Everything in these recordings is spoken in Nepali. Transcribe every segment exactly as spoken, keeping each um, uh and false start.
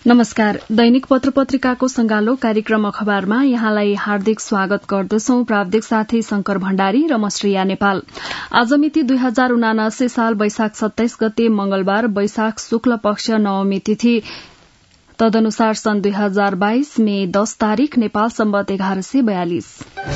नमस्कार। दैनिक पत्र पत्रिकाको संगालो कार्यक्रम अखबारमा यहाँलाई हार्दिक स्वागत गर्दछौं। प्राविधिक साथी शंकर भण्डारी र म श्रेया नेपाल। आज मिति दुई हजार उनासी साल वैशाख सत्ताइस गते मंगलबार, वैशाख शुक्ल पक्ष नवमी तिथि। तदनुसार सन् दुई हजार बाइस मे दश तारीक, नेपाल सम्वत एघार सय बयालिस।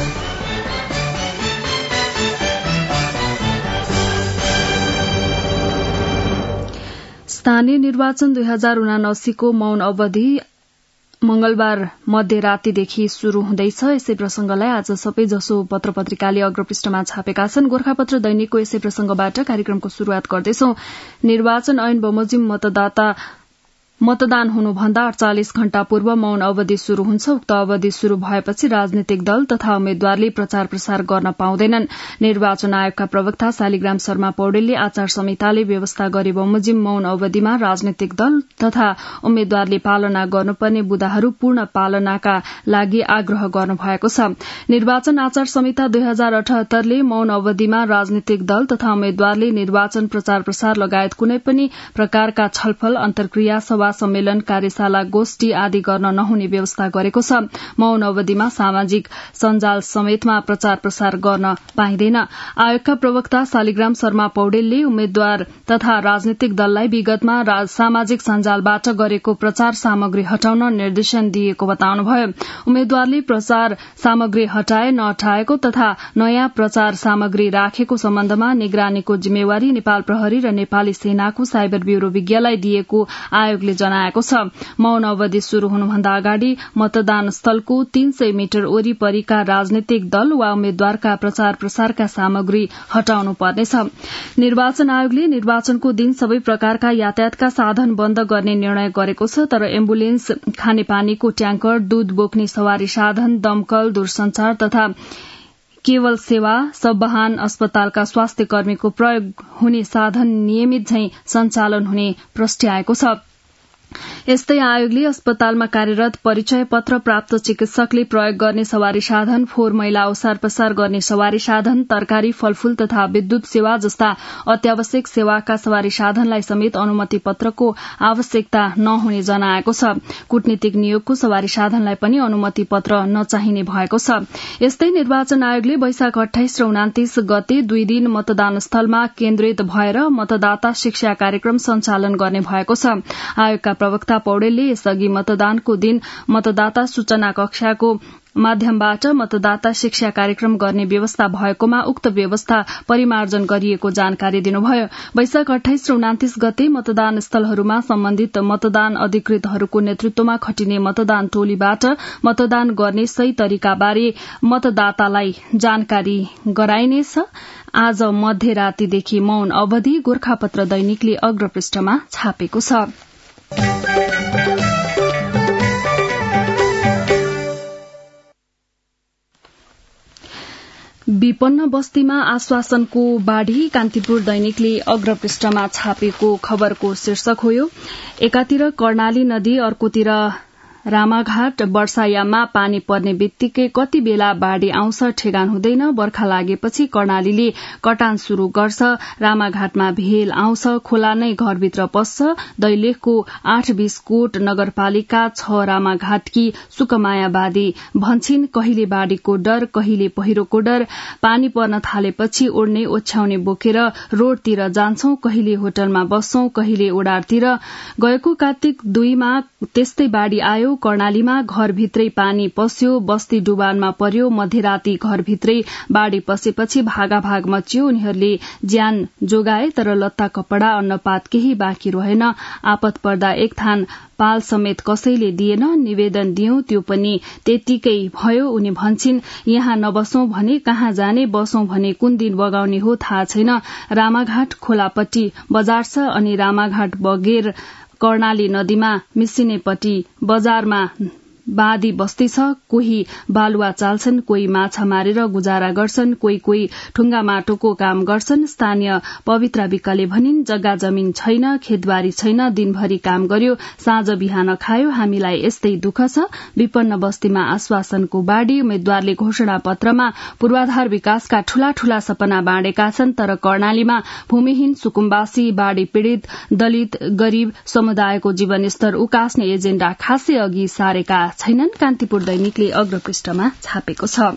स्थानीय निर्वाचन दुई हजार उनासीको मौन अवधि मंगलबार मध्यरातीदेखि शुरू हुँदैछ। यसै प्रसंगलाई आज सबैजसो पत्र पत्रिकाले अग्रपृष्ठमा छापेका छन्। गोर्खापत्र दैनिकको यसै प्रसंगबाट कार्यक्रमको शुरूआत गर्दैछौं। निर्वाचन ऐन बमोजिम मतदाता मतदान हुनुभन्दा अड़चालिस घण्टा पूर्व मौन अवधि शुरू हुन्छ। उक्त अवधि शुरू भएपछि राजनीतिक दल तथा उम्मेद्वारले प्रचार प्रसार गर्न पाउँदैनन्। निर्वाचन आयोगका प्रवक्ता शालिग्राम शर्मा पौडेलले आचार संहिताले व्यवस्था गरे बमोजिम मौन अवधिमा राजनीतिक दल तथा उम्मेद्वारले पालना गर्नुपर्ने बुँदाहरू पूर्ण पालनाका लागि आग्रह गर्नुभएको छ। निर्वाचन आचार संहिता दुई हजार अठहत्तरले मौन अवधिमा राजनीतिक दल तथा उम्मेद्वारले निर्वाचन प्रचार प्रसार लगायत कुनै पनि प्रकारका छलफल, अन्तर्क्रिया, सभा सम्मेलन, कार्यशाला, गोष्ठी आदि गर्न नहुने व्यवस्था गरेको छ। मौन अवधिमा सामाजिक सञ्जाल समेतमा प्रचार प्रसार गर्न पाइँदैन। आयोगका प्रवक्ता शालिग्राम शर्मा पौडेलले उम्मेद्वार तथा राजनीतिक दललाई विगतमा सामाजिक सञ्जालबाट गरेको प्रचार सामग्री हटाउन निर्देशन दिएको बताउनुभयो। उम्मेद्वारले प्रचार सामग्री हटाए नहटाएको तथा नयाँ प्रचार सामग्री राखेको सम्बन्धमा निगरानीको जिम्मेवारी नेपाल प्रहरी र नेपाली सेनाको साइबर ब्यूरो विज्ञलाई दिएको आयोगले जनाएको छ। मौन अवधि शुरू हुनुभन्दा अगाडि मतदान स्थलको तीन सय मिटर वरिपरिका राजनीतिक दल वा उम्मेद्वारका प्रचार प्रसारका सामग्री हटाउनु पर्नेछ। निर्वाचन आयोगले निर्वाचनको दिन सबै प्रकारका यातायातका साधन बन्द गर्ने निर्णय गरेको छ। तर एम्बुलेन्स, खानेपानीको ट्याङ्कर, दूध बोक्ने सवारी साधन, दमकल, दूरसञ्चार तथा केवल सेवा, सब वाहन, अस्पतालका स्वास्थ्य कर्मीको प्रयोग हुने साधन नियमित झैं सञ्चालन हुने प्रस्ट्याएको छ। यस्तै आयोगले अस्पतालमा कार्यरत परिचय पत्र प्राप्त चिकित्सकले प्रयोग गर्ने सवारी साधन, फोहोर मैला ओसार पसार गर्ने सवारी साधन, तरकारी, फलफूल तथा विद्युत सेवा जस्ता अत्यावश्यक सेवाका सवारी साधनलाई समेत अनुमति पत्रको आवश्यकता नहुने जनाएको छ। कूटनीतिक नियोगको सवारी साधनलाई पनि अनुमति पत्र नचाहिने भएको छ। यस्तै निर्वाचन आयोगले वैशाख अठाइस र उनातिस गते दुई दिन मतदान स्थलमा केन्द्रित भएर मतदाता शिक्षा कार्यक्रम सञ्चालन गर्ने भएको छ। आयोगका प्रवक्ता पौडेलले यसअघि मतदानको दिन मतदाता सूचना कक्षाको माध्यमबाट मतदाता शिक्षा कार्यक्रम गर्ने व्यवस्था भएकोमा उक्त व्यवस्था परिमार्जन गरिएको जानकारी दिनुभयो। वैशाख अठाइस र उनातिस गते मतदान स्थलहरूमा सम्बन्धित मतदान अधिकृतहरूको नेतृत्वमा खटिने मतदान टोलीबाट मतदान गर्ने सही तरिकाबारे मतदातालाई जानकारी गराइनेछ। आज मध्यरातीदेखि मौन अवधि गोर्खापत्र दैनिकले अग्रपृष्ठमा छापेको छ। विपन्न बस्तीमा आश्वासनको बाढ़ी, कान्तिपुर दैनिकले अग्रपृष्ठमा छापेको खबरको शीर्षक हो यो। एकातिर कर्णाली नदी, अर्कोतिर रामाघाट। वर्षायाममा पानी पर्ने बित्तिकै कति बेला बाढ़ी आउँछ ठेगान हुँदैन। बर्खा लागेपछि कर्णालीले कटान शुरू गर्छ। रामाघाटमा भेल आउँछ, खोला नै घरभित्र पस्छ। दैलेखको आठ बिसकोट नगरपालिका छ रामाघाटकी सुकमायावादी भन्छिन्, कहिले बाढ़ीको डर, कहिले पहिरोको डर। पानी पर्न थालेपछि ओड्ने ओछ्याउने बोकेर रोडतिर जान्छौं, कहिले होटलमा बस्छौं, कहिले ओडारतिर। गएको कार्तिक दुईमा त्यस्तै बाढ़ी आयो। कर्णालीमा घरभित्रै पानी पस्यो, बस्ती डुबानमा पर्यो। मध्यराती घरभित्रै बाढ़ी पसेपछि भागाभाग मच्यो। उनीहरूले ज्यान जोगाए, तर लत्ता कपड़ा अन्नपात केही बाँकी रहेन। आपत पर्दा एक थान पाल समेत कसैले दिएन। निवेदन दियौं, त्यो पनि त्यतिकै भयो। उनी भन्छिन्, यहाँ नबसौं भने कहाँ जाने, बसौं भने कुन दिन बगाउने हो थाहा छैन। रामाघाट खोलापट्टि बजार छ अनि रामाघाट बगेर कर्णाली नदीमा मिसिनेपट्टि बजारमा बाँधी बस्ती छ, कोही बालुवा चाल्छन्, कोही माछा मारेर गुजारा गर्छन्, कोही कोही ठुङ्गा माटोको काम गर्छन्। स्थानीय पवित्र विकले भनिन्, जग्गा जमिन छैन, खेतबारी छैन, दिनभरि काम गर्यो, साँझ बिहान खायो, हामीलाई यस्तै दुःख छ। विपन्न बस्तीमा आश्वासनको बाढ़ी। उम्मेद्वारले घोषणा पत्रमा पूर्वाधार विकासका ठूला ठूला सपना बाँडेका छन्, तर कर्णालीमा भूमिहीन, सुकुम्बासी, बाढ़ी पीड़ित, दलित, गरीब समुदायको जीवनस्तर उकास्ने एजेण्डा खासै अघि सारेका छैनन्। कान्तिपुर दैनिकले अग्रपृष्ठमा छापेको छ।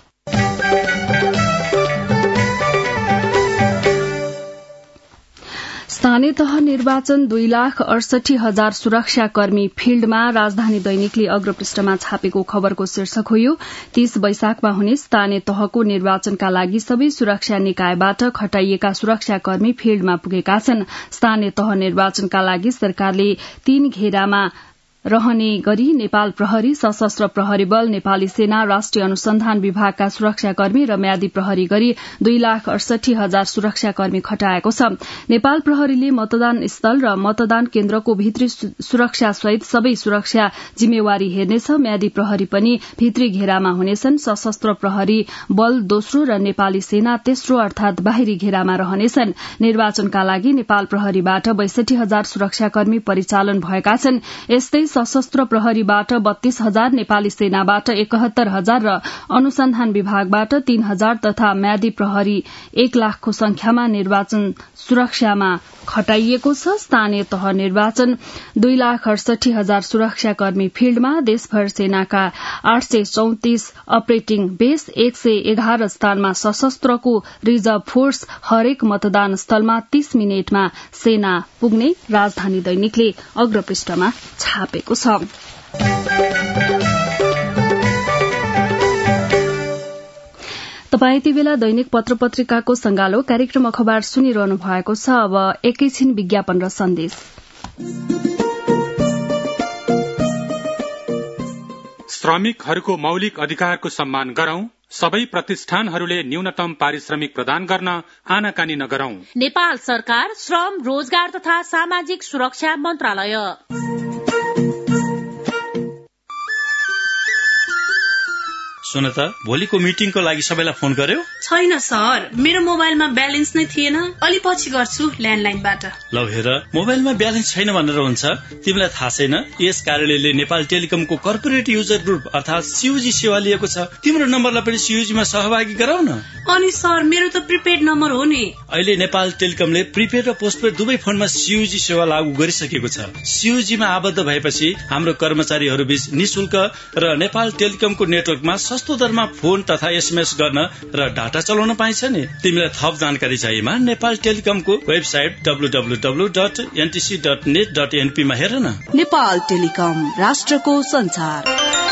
स्थानीय तह निर्वाचन दुई लाख अडसठी हजार सुरक्षाकर्मी फिल्डमा। राजधानी दैनिकले अग्रपृष्ठमा छापेको खबरको शीर्षक हो यो। तीस वैशाखमा हुने स्थानीय तहको निर्वाचनका लागि सबै सुरक्षा निकायबाट खटाइएका सुरक्षाकर्मी फिल्डमा पुगेका छन्। स्थानीय तह निर्वाचनका लागि सरकारले तीन घेरामा रहने गरी नेपाल प्रहरी, सशस्त्र प्रहरी बल, नेपाली सेना, राष्ट्रिय अनुसन्धान विभागका सुरक्षाकर्मी र म्यादी प्रहरी गरी दुई लाख अडसठी हजार सुरक्षाकर्मी खटाएको छ। नेपाल प्रहरीले मतदान स्थल र मतदान केन्द्रको भित्री सुरक्षा सहित सबै सुरक्षा जिम्मेवारी हेर्नेछ। म्यादी प्रहरी पनि भित्री घेरामा हुनेछन्। सशस्त्र प्रहरी बल दोस्रो र नेपाली सेना तेस्रो अर्थात बाहिरी घेरामा रहनेछन्। निर्वाचनका लागि नेपाल प्रहरीबाट बैसठी हजार सुरक्षाकर्मी परिचालन भएका छन्। यस्तै सशस्त्र प्रहरीबाट बत्तीस हजार, नेपाली सेनाबाट एकहत्तर हजार र अनुसन्धान विभागबाट तीन हजार तथा म्यादी प्रहरी एक लाखको संख्यामा निर्वाचन सुरक्षामा खटाइएको छ। स्थानीय तह निर्वाचन दुई लाख अडसठी हजार सुरक्षाकर्मी फिल्डमा। देशभर सेनाका आठ सय चौतिस अपरेटिङ बेस, एक सय एघार स्थानमा सशस्त्रको रिजर्भ फोर्स, हरेक मतदान स्थलमा तीस मिनटमा सेना पुग्ने राजधानी दैनिकले अग्रपृष्ठमा छापेको छ। तपाईँ यति बेला दैनिक पत्र पत्रिकाको संगालो कार्यक्रम अखबार सुनिरहनु भएको छ। अब एकैछिन विज्ञापन र सन्देश। श्रमिकहरूको मौलिक अधिकारको सम्मान गरौं। सबै प्रतिष्ठानहरूले न्यूनतम पारिश्रमिक प्रदान गर्न आनाकानी नगरौं। नेपाल सरकार, श्रम, रोजगार तथा सामाजिक सुरक्षा मन्त्रालय। सुन त, भोलिको मिटिङको लागि सबैलाई फोन गर्यो? छैन सर, मेरो मोबाइलमा ब्यालेन्स नै थिएन। अलि पछि गर्छु ल्यान्डलाइनबाट। ल हेर, मोबाइलमा ब्यालेन्स छैन भनेर हुन्छ? तिमीलाई थाहा छैन यस कार्यालयले नेपाल टेलिकमको कर्पोरेट युजर ग्रुप अर्थात सीयूजी सेवा लिएको छ। तिम्रो नम्बरलाई पनि सीयूजीमा सहभागी गराउ न। अनि सर, मेरो त प्रिपेड नम्बर हो नि। अहिले नेपाल टेलिकमले प्रिपेड र पोस्टपेड दुवै फोनमा सीयूजी सेवा लागू गरिसकेको छ। सीयूजीमा आबद्ध भएपछि हाम्रो कर्मचारीहरू बीच निशुल्क र नेपाल टेलिकमको नेटवर्कमा सस्तो दरमा फोन तथा एसएमएस गर्न र डाटा चलाउन पाइन्छ नि। तिमीलाई थप जानकारी चाहिएमा नेपाल टेलिकमको website W W W dot NTC dot net dot NP मा हेर न। नेपाल टेलिकम, राष्ट्रको संचार।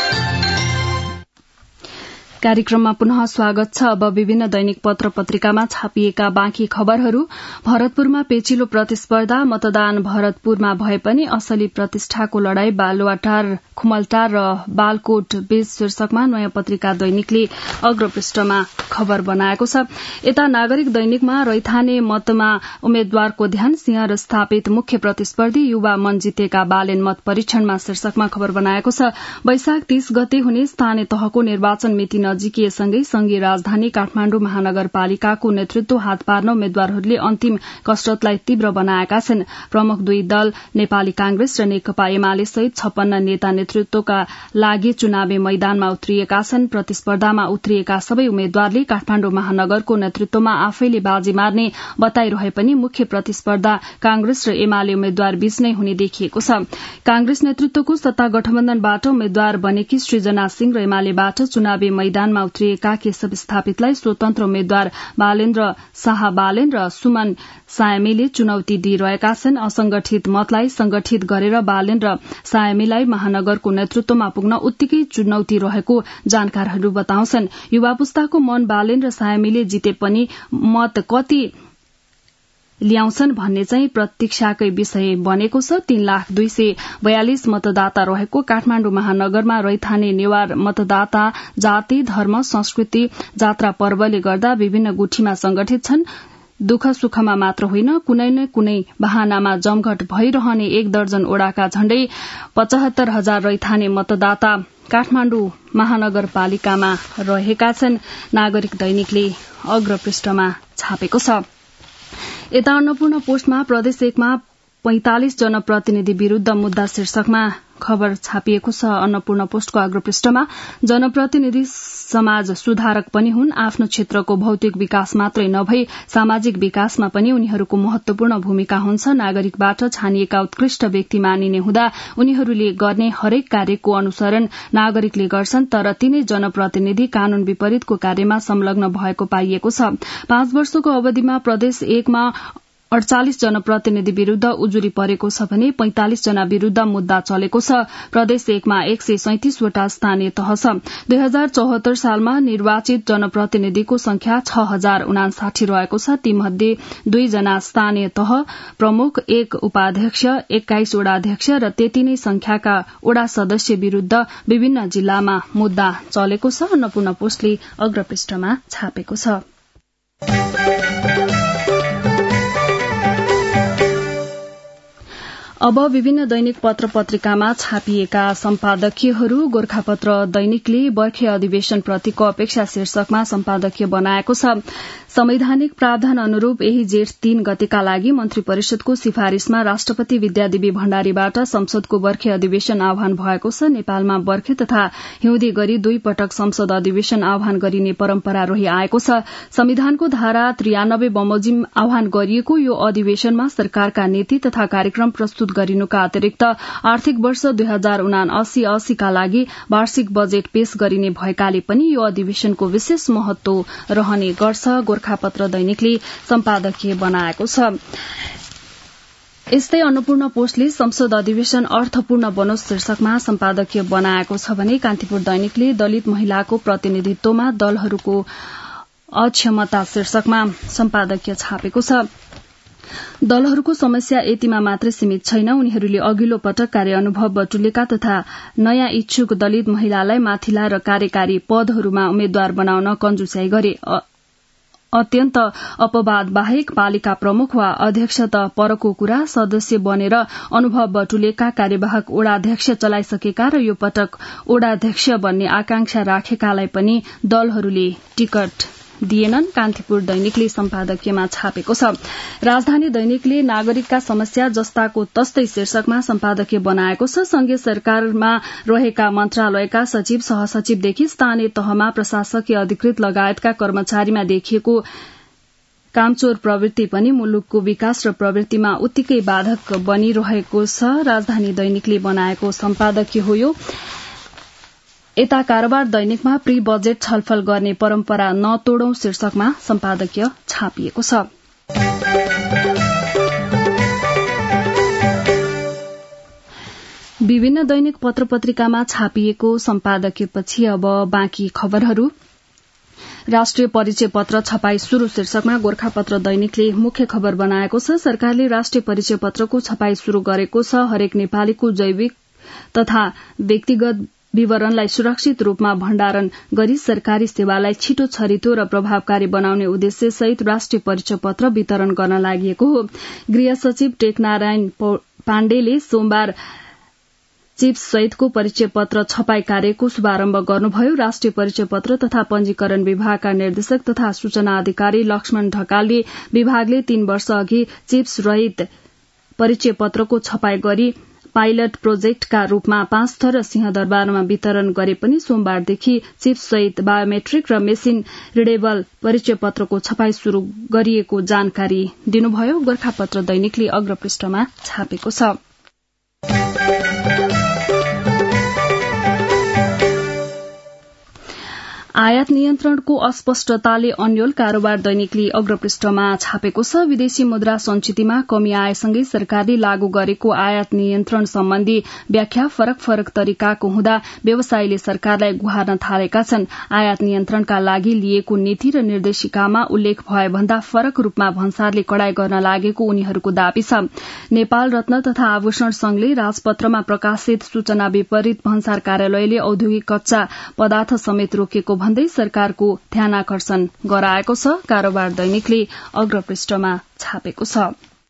कार्यक्रममा पुनः स्वागत छ। अब विभिन्न दैनिक पत्र पत्रिकामा छापिएका बाँकी खबरहरू। भरतपुरमा पेचिलो प्रतिस्पर्धा, मतदान भरतपुरमा भए पनि असली प्रतिष्ठाको लड़ाई बालुवाटार, खुमलटार र बालकोट बीच शीर्षकमा नयाँ पत्रिका दैनिकले अग्रपृष्ठमा खबर बनाएको छ। यता नागरिक दैनिकमा रैथाने मतमा उम्मेद्वारको ध्यान, सिंह स्थापित मुख्य प्रतिस्पर्धी युवा मन जितेका बालेन मत परीक्षणमा शीर्षकमा खबर बनाएको छ। वैशाख तीस गते हुने स्थानीय तहको निर्वाचन मिति नजिकिएसँगै संघीय राजधानी काठमाण्डु महानगरपालिकाको नेतृत्व हात पार्न उम्मेद्वारहरूले अन्तिम कसरतलाई तीव्र बनाएका छन्। प्रमुख दुई दल नेपाली कांग्रेस र नेकपा एमाले सहित छप्पन्न नेता नेतृत्वका लागि चुनावी मैदानमा उत्रिएका छन्। प्रतिस्पर्धामा उत्रिएका सबै उम्मेद्वारले काठमाण्डु महानगरको नेतृत्वमा आफैले बाजी मार्ने बताइरहे पनि मुख्य प्रतिस्पर्धा कांग्रेस र एमाले उम्मेद्वार बीच नै हुने देखिएको छ। कांग्रेस नेतृत्वको सत्ता गठबन्धनबाट उम्मेद्वार बनेकी सृजना सिंह र एमालेबाट चुनावी मैदानमा उत्रिएका केशव स्थापितलाई स्वतन्त्र उम्मेद्वार बालेन्द्र शाह बालेन र सुमन सायमीले चुनौती दिइरहेका छन्। असंगठित मतलाई संगठित गरेर बालेन र सायमीलाई महानगरको नेतृत्वमा पुग्न उत्तिकै चुनौती रहेको जानकारहरू बताउँछन्। युवा पुस्ताको मन बालेन र सायमीले जिते पनि मत कति ल्याउँछन् भन्ने चाहिँ प्रतीक्षाकै विषय बनेको छ। तीन लाख दुई सय बयालिस मतदाता रहेको काठमाण्डु महानगरमा रैथाने नेवार मतदाता जाति, धर्म, संस्कृति, जात्रा पर्वले गर्दा विभिन्न गुठीमा संगठित छन्। दुःख सुखमा मात्र होइन कुनै न कुनै बहानामा जमघट भइरहने एक दर्जन ओडाका झण्डै पचहत्तर हजार रैथाने मतदाता काठमाण्डु महानगरपालिकामा रहेका छन्, नागरिक दैनिकले अग्रपृष्ठमा छापेको छ। यता अन्नपूर्ण पोस्टमा प्रदेश एकमा पैंतालिस जनप्रतिनिधि विरूद्ध मुद्दा शीर्षकमा खबर छापिएको छ। अन्नपूर्ण पोस्टको अग्रपृष्ठमा जनप्रतिनिधि समाज सुधारक पनि हुन्, आफ्नो क्षेत्रको भौतिक विकास मात्रै नभई सामाजिक विकासमा पनि उनीहरूको महत्वपूर्ण भूमिका हुन्छ। नागरिकबाट छानिएका उत्कृष्ट व्यक्ति मानिने हुँदा उनीहरूले गर्ने हरेक कार्यको अनुसरण नागरिकले गर्छन्, तर तिनै जनप्रतिनिधि कानून विपरीतको कार्यमा संलग्न भएको पाइएको छ। पाँच वर्षको अवधिमा प्रदेश एकमा अड़चालिस जनप्रतिनिधि विरूद्ध उजुरी परेको छ भने पैंतालिस जना विरूद्ध मुद्दा चलेको छ। प्रदेश एकमा एक सय सैंतिसवटा स्थानीय तह छ। दुई हजार चौहत्तर सालमा निर्वाचित जनप्रतिनिधिको संख्या छ हजार उनासाठी रहेको छ। तीमध्ये दुईजना स्थानीय तह प्रमुख, एक उपाध्यक्ष, एक्काइस वडाध्यक्ष र त्यति नै संख्याका वडा सदस्य विरूद्ध विभिन्न जिल्लामा मुद्दा चलेको छ। अन्नपूर्ण पोस्टले अग्रपृष्ठमा छापेको छ। अब विभिन्न दैनिक पत्र पत्रिकामा छापिएका सम्पादकीयहरू। गोरखापत्र दैनिकले बर्खे अधिवेशन प्रतिको अपेक्षा शीर्षकमा सम्पादकीय बनाएको छ। संवैधानिक प्रावधान अनुरूप यही जेठ तीन गतेका लागि मन्त्री परिषदको सिफारिशमा राष्ट्रपति विद्यादेवी भण्डारीबाट संसदको बर्खे अधिवेशन आह्वान भएको छ। नेपालमा बर्खे तथा हिउँदी गरी दुई पटक संसद अधिवेशन आह्वान गरिने परम्परा रही आएको छ। संविधानको धारा त्रियानब्बे बमोजिम आह्वान गरिएको यो अधिवेशनमा सरकारका नीति तथा कार्यक्रम प्रस्तुत गरिनुका अतिरिक्त आर्थिक वर्ष दुई हजार उनासी अस्सीका लागि वार्षिक बजेट पेश गरिने भएकाले पनि यो अधिवेशनको विशेष महत्व रहने गर्छ। गोरखापत्र दैनिकले सम्पादकीय बनाएको छ। यस्तै अन्नपूर्ण पोस्टले संसद अधिवेशन अर्थपूर्ण बनोस् शीर्षकमा सम्पादकीय बनाएको छ भने कान्तिपुर दैनिकले दलित महिलाको प्रतिनिधित्वमा दलहरूको अक्षमता शीर्षकमा सम्पादकीय छापेको छ। दलहरूको समस्या यतिमा मात्रै सीमित छैन, उनीहरूले अघिल्लो पटक कार्य अनुभव बटुलेका तथा नयाँ इच्छुक दलित महिलालाई माथिल्ला र कार्यकारी पदहरूमा उम्मेद्वार बनाउन कन्जुस्याई गरे। अत्यन्त अपवाद बाहेक पालिका प्रमुख वा अध्यक्ष त परको कुरा, सदस्य बनेर अनुभव बटुलेका कार्यवाहक ओडाध्यक्ष चलाइसकेका र यो पटक ओडाध्यक्ष बन्ने आकांक्षा राखेकालाई पनि दलहरूले टिकट दिएनन्। कान्तिपुर दैनिकले सम्पादकीयमा छापेको छ। राजधानी दैनिकले नागरिकका समस्या जस्ताको तस्तै शीर्षकमा सम्पादकीय बनाएको छ। संघीय सरकारमा रहेका मन्त्रालयका सचिव, सहसचिवदेखि स्थानीय तहमा प्रशासकीय अधिकृत लगायतका कर्मचारीमा देखिएको कामचोर प्रवृत्ति पनि मुलुकको विकास र प्रवृत्तिमा उत्तिकै बाधक बनिरहेको छ। राजधानी दैनिकले बनाएको सम्पादकीय हो यो। यता कारोबार दैनिकमा प्री बजेट छलफल गर्ने परम्परा नतोडौं शीर्षकमा सम्पादकीय छापिएको छ। विभिन्न दैनिक पत्र पत्रिकामा छापिएको सम्पादकीयपछि अब बाँकी खबरहरू। राष्ट्रिय परिचय पत्र छपाई शुरू शीर्षकमा गोरखापत्र दैनिकले मुख्य खबर बनाएको छ। सरकारले राष्ट्रिय परिचय पत्रको छपाई शुरू गरेको छ। हरेक नेपालीको जैविक तथा व्यक्तिगत विवरणलाई सुरक्षित रूपमा भण्डारण गरी सरकारी सेवालाई छिटो, छरितो र प्रभावकारी बनाउने उद्देश्य सहित राष्ट्रिय परिचय पत्र वितरण गर्न लागि हो। गृह सचिव टेकनारायण पाण्डेले सोमबार चिप्स सहितको परिचय पत्र छपाई कार्यको शुभारम्भ गर्नुभयो। राष्ट्रिय परिचय पत्र तथा पंजीकरण विभागका निर्देशक तथा सूचना अधिकारी लक्ष्मण ढकालले विभागले तीन वर्ष अघि चिप्स रहित परिचय पत्रको छपाई गरी पाइलट प्रोजेक्टका रूपमा पाँच थर सिंहदरबारमा वितरण गरे पनि सोमबारदेखि चिप्स सहित बायोमेट्रिक र मेसिन रिडेबल परिचय पत्रको छपाई शुरू गरिएको जानकारी दिनुभयो। गोरखापत्र दैनिकले अग्रपृष्ठमा छापेको छ। आयात नियन्त्रणको अस्पष्टताले अन्यल कारोबार दैनिकले अग्रपृष्ठमा छापेको छ। विदेशी मुद्रा संचितिमा कमी आएसँगै सरकारले लागू गरेको आयात नियन्त्रण सम्बन्धी व्याख्या फरक फरक तरिकाको हुँदा व्यवसायीले सरकारलाई गुहार्न थालेका छन्। आयात नियन्त्रणका लागि लिएको नीति र निर्देशिकामा उल्लेख भए भन्दा फरक रूपमा भन्सारले कडाई गर्न लागेको उनीहरूको दावी छ। नेपाल रत्न तथा आभूषण संघले राजपत्रमा प्रकाशित सूचना विपरीत भन्सार कार्यालयले औद्योगिक कच्चा पदार्थ समेत रोकेको भन्दै सरकारको ध्यानाकर्षण गराएको छ, कारोबार दैनिकले अग्रपृष्ठमा छापेको छ।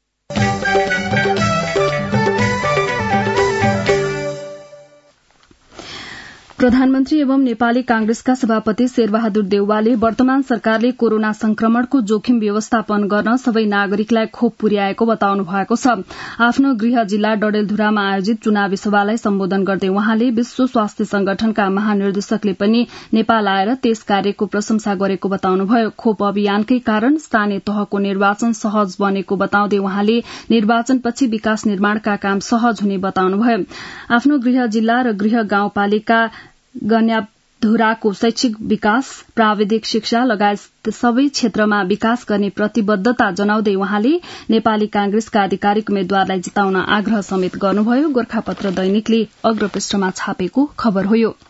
प्रधानमन्त्री एवं नेपाली कांग्रेसका सभापति शेरबहादुर देउवाले वर्तमान सरकारले कोरोना संक्रमणको जोखिम व्यवस्थापन गर्न सबै नागरिकलाई खोप पुर्याएको बताउनु भएको छ। आफ्नो गृह जिल्ला डडेलधुरामा आयोजित चुनावी सभालाई सम्बोधन गर्दै उहाँले विश्व स्वास्थ्य संगठनका महानिर्देशकले पनि नेपाल आएर त्यस कार्यको प्रशंसा गरेको बताउनुभयो। खोप अभियानकै कारण स्थानीय तहको निर्वाचन सहज बनेको बताउँदै उहाँले निर्वाचनपछि विकास निर्माणका काम सहज हुने बताउनुभयो। आफ्नो गृह जिल्ला र गृह गाउँपालिका गन्याधुराको शैक्षिक विकास, प्राविधिक शिक्षा लगायत सबै क्षेत्रमा विकास गर्ने प्रतिबद्धता जनाउँदै उहाँले नेपाली कांग्रेसका आधिकारिक उम्मेद्वारलाई जिताउन आग्रह समेत गर्नुभयो। गोरखापत्र दैनिकले अग्रपृष्ठमा छापेको खबर हो। यो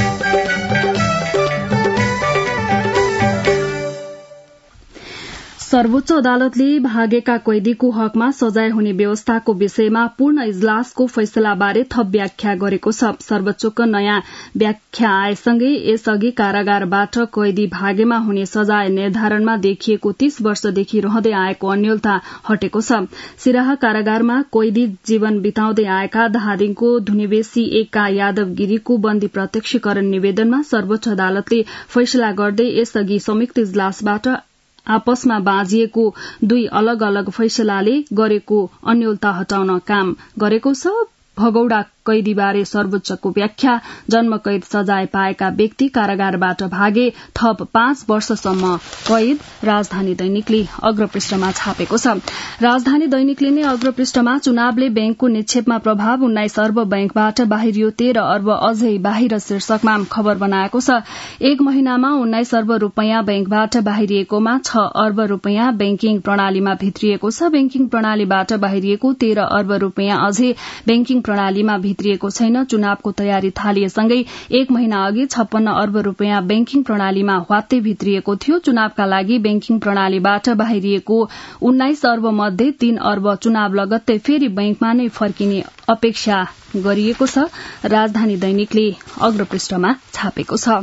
सर्वोच्च अदालतले भागेका कैदीको हकमा सजाय हुने व्यवस्थाको विषयमा पूर्ण इजलासको फैसलाबारे थप व्याख्या गरेको छ। सर्वोच्चको नयाँ व्याख्या आएसँगै यसअघि कारागारबाट कैदी भागेमा हुने सजाय निर्धारणमा देखिएको तीस वर्षदेखि रहँदै आएको अन्योलता हटेको छ। सिराहा कारागारमा कैदी जीवन बिताउँदै आएका धादिङको धुनीबेसी एकका यादव गिरीको बन्दी प्रत्यक्षीकरण निवेदनमा सर्वोच्च अदालतले फैसला गर्दै यसअघि संयुक्त इजलासबाट आपसमा बाँझिएको दुई अलग अलग फैसलाले गरेको अन्योलता हटाउन काम गरेको छ। भगौड़ा कैदीबारे सर्वोच्चको व्याख्या, जन्म कैद सजाय पाएका व्यक्ति कारागारबाट भागे थप पाँच वर्षसम्म कैद। राजधानी दैनिकले अग्रपृष्ठमा छापेको छ। राजधानी दैनिकले नै अग्रपृष्ठमा चुनावले बैंकको निक्षेपमा प्रभाव, उन्नाइस अर्ब बैंकबाट बाहिरियो, तेह्र अर्ब अझै बाहिर शीर्षकमा खबर बनाएको छ। एक महिनामा उन्नाइस अर्ब रूपियाँ बैंकबाट बाहिरिएकोमा छ अर्ब रूपियाँ बैंकिङ प्रणालीमा भित्रिएको छ। बैंकिङ प्रणालीबाट बाहिरिएको तेह्र अर्ब रूपियाँ अझै बैंकिङ प्रणालीमा भित्रिएको छैन। चुनावको तयारी थालिएसँगै एक महिना अघि छप्पन्न अर्ब रूपियाँ बैंकिङ प्रणालीमा ह्वात्तै भित्रिएको थियो। चुनावका लागि बैंकिङ प्रणालीबाट बाहिरिएको उन्नाइस अर्ब मध्ये तीन अर्ब चुनाव लगत्तै फेरि बैंकमा नै फर्किने अपेक्षा गरिएको छ। राजधानी दैनिकले अग्रपृष्ठमा छापेको छ।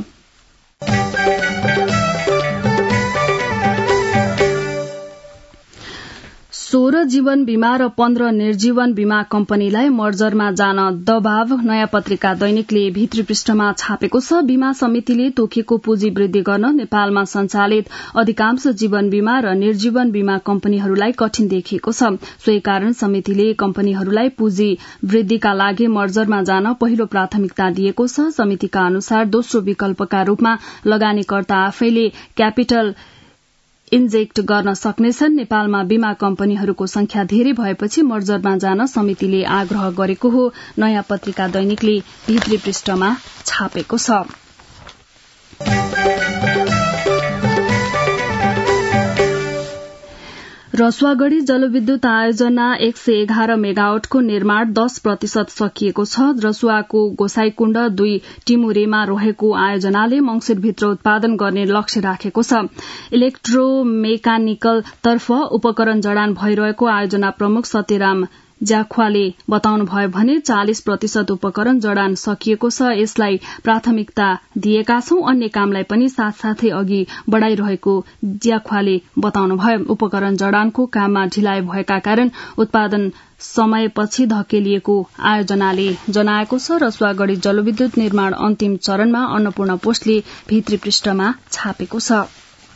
सोह्र जीवन बीमा र पन्ध्र निर्जीवन बीमा कम्पनीलाई मर्जरमा जान दबाव, नयाँ पत्रिका दैनिकले भित्री पृष्ठमा छापेको छ। बीमा समितिले तोकेको पुँजी वृद्धि गर्न नेपालमा सञ्चालित अधिकांश जीवन बीमा र निर्जीवन बीमा कम्पनीहरूलाई कठिन देखिएको छ। सोही कारण समितिले कम्पनीहरूलाई पुँजी वृद्धिका लागि मर्जरमा जान पहिलो प्राथमिकता दिएको छ। समितिका अनुसार दोस्रो विकल्पका रूपमा लगानीकर्ता आफैले क्यापिटल इन्जेक्ट गर्न सक्नेछन्। नेपालमा बीमा कम्पनीहरूको संख्या धेरै भएपछि मर्जरमा जान समितिले आग्रह गरेको हो। नयाँ पत्रिका दैनिकले भित्री पृष्ठमा छापेको छ। रसुवागढ़ी जलविद्युत आयोजना एक सय एघार मेगावटको निर्माण दस प्रतिशत सकिएको छ। रसुवाको गोसाईकुण्ड दुई टिमुरेमा रहेको आयोजनाले मंगिरभित्र उत्पादन गर्ने लक्ष्य राखेको छ। इलेक्ट्रोमेकानिकल तर्फ उपकरण जडान भइरहेको आयोजना प्रमुख सत्यराम ज्याख्वाले बताउनु भयो भने चालिस प्रतिशत उपकरण जडान सकिएको छ। यसलाई प्राथमिकता दिएका छौं, अन्य कामलाई पनि साथसाथै अघि बढ़ाइरहेको ज्याख्वाले बताउनुभयो। उपकरण जडानको काममा ढिलाइ भएका कारण उत्पादन समयपछि धकेलिएको आयोजनाले जनाएको छ। रसुवागढ़ी जलविद्युत निर्माण अन्तिम चरणमा अन्नपूर्ण पोस्टले भित्री पृष्ठमा छापेको छ।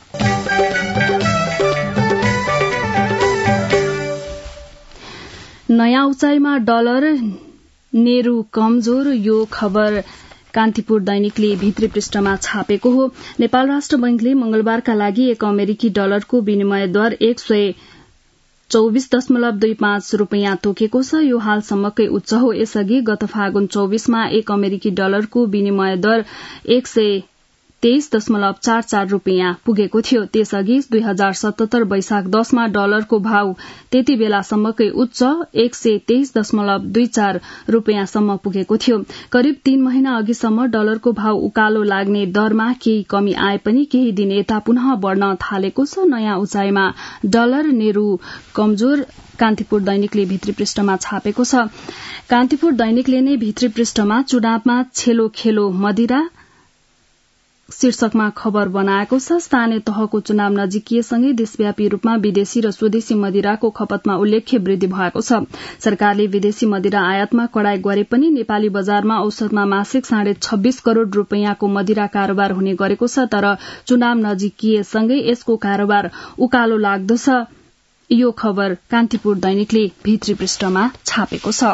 नयाँ उचाइमा डलर, नेरू कमजोर, यो खबर कान्तिपुर दैनिकले भित्री पृष्ठमा छापेको हो। नेपाल राष्ट्र बैंकले मंगलबारका लागि एक अमेरिकी डलरको विनिमय दर एक सय चौविस दशमलव दुई पाँच रूपियाँ तोकेको छ। यो हालसम्मकै उच्च हो। यसअघि गत फागुन चौविसमा एक अमेरिकी डलरको विनिमय दर एक सय तेइस दशमलव चार चार रूपियाँ पुगेको थियो। त्यसअघि दुई हजार सतहत्तर वैशाख दशमा डलरको भाव त्यति बेलासम्मकै उच्च एक सय तेइस दशमलव दुई चार रूपियाँसम्म पुगेको थियो। करिब तीन महिना अघिसम्म डलरको भाव उकालो लाग्ने दरमा केही कमी आए पनि केही दिन यता पुनः बढ़न थालेको छ। नयाँ उचाइमा डलर, नेरू कमजोर, कान्तिपुर दैनिकले भित्री पृष्ठमा छापेको छ। कान्तिपुर दैनिकले नै भित्री पृष्ठमा चुनावमा छेलो खेलो मदिरा, शीर्षकमा खबर बनाएको छ। स्थानीय तहको चुनाव नजिकिएसँगै देशव्यापी रूपमा विदेशी र स्वदेशी मदिराको खपतमा उल्लेख्य वृद्धि भएको छ। सरकारले विदेशी मदिरा आयातमा कडाई गरे पनि नेपाली बजारमा औसतमा मासिक साढे छब्बीस करोड़ रूपियाँको मदिरा कारोबार हुने गरेको छ। तर चुनाव नजिकिएसँगै यसको कारोबार उकालो लाग्दो छ। यो खबर कान्तिपुर दैनिकले भित्री पृष्ठमा छापेको छ।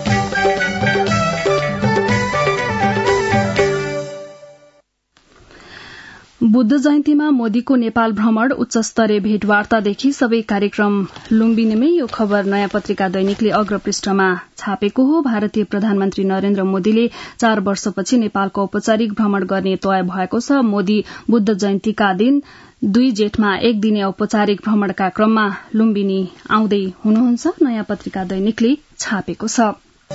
बुद्ध जयन्तीमा मोदीको नेपाल भ्रमण, उच्च स्तरीय भेटवार्तादेखि सबै कार्यक्रम लुम्बिनीमै। यो खबर नयाँ पत्रिका दैनिकले अग्रपृष्ठमा छापेको हो। भारतीय प्रधानमन्त्री नरेन्द्र मोदीले चार वर्षपछि नेपालको औपचारिक भ्रमण गर्ने तय भएको छ। मोदी बुद्ध जयन्तीका दिन दुई जेठमा एक दिने औपचारिक भ्रमणका क्रममा लुम्बिनी आउँदै हुनुहुन्छ। नयाँ पत्रिका दैनिकले छापेको छ।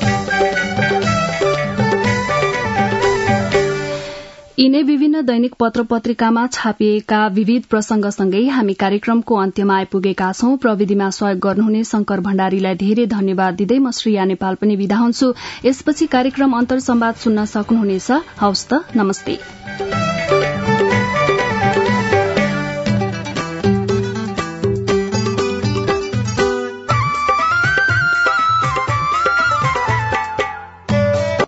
यिनै विभिन्न दैनिक पत्र पत्रिकामा छापिएका विविध प्रसंगसँगै हामी कार्यक्रमको अन्त्यमा आइपुगेका छौं। प्रविधिमा सहयोग गर्नुहुने शंकर भण्डारीलाई धेरै धन्यवाद दिँदै म श्रेया नेपाल पनि बिदा हुन्छु। यसपछि कार्यक्रम अन्तर संवाद सुन्न सक्नुहुनेछ। हवस् त, नमस्ते।